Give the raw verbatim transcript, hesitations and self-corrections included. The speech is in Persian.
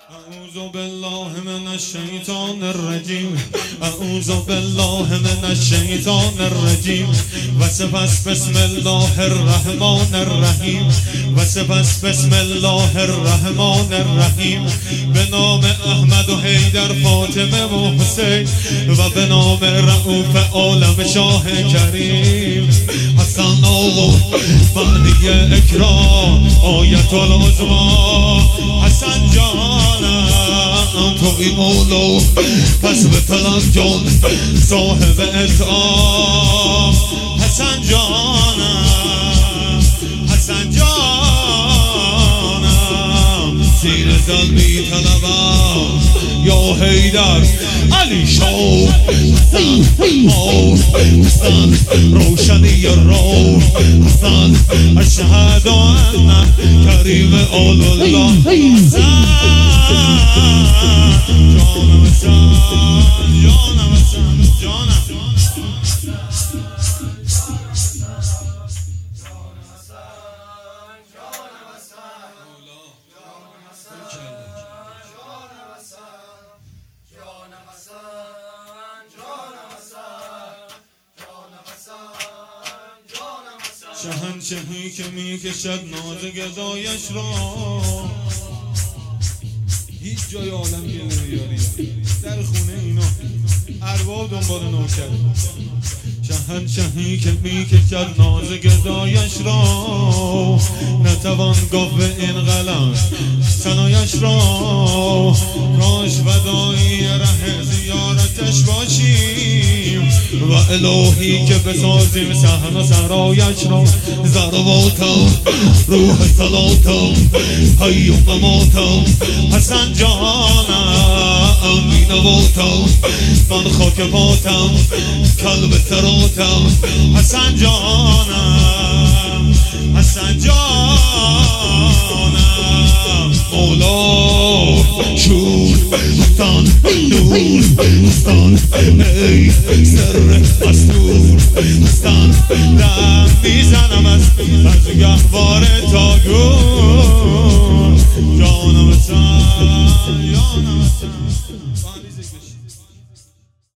اعوذ بالله من الشیطان الرجیم اعوذ بالله من الشیطان الرجیم و سپس بسم الله الرحمن الرحیم و سپس بسم الله الرحمن الرحیم به نام احمد و حیدر فاطمه و حسین و به نام رؤوف عالم شاه کریم حسن آقا معنی اکرام آیت العظما حسن جانم توی مولا پس به طلب جان صاحب اطعام حسن جانم حسن جانم زیر زل می طلبم یا حیدر علی شاه حسن حسن روشنی رو حسن اشهد ان کریم آل الله حسن جانم حسن جانم حسن جانم شهنشهی که می کشد ناز گدایش را هیچ جای عالم که نمیاری در خونه اینا ارباب دنبال نوکر شهنشهی که می کشد ناز گدایش را نتوان گفت به این غلط سنایش را کاش ودایی ره زیارتش باشیم و الهی که بسازیم صحن و سرایش را ضرباتم روح صلاتم حی و مماتم حسن جانم بینواتم من خاک پاتم کلب سراتم حسن جانم حسن جانم مولا شور حسن نور حسن ای سر مستور حسن دم میزنم از از گهوار تا گون جانم حسن جانم حسن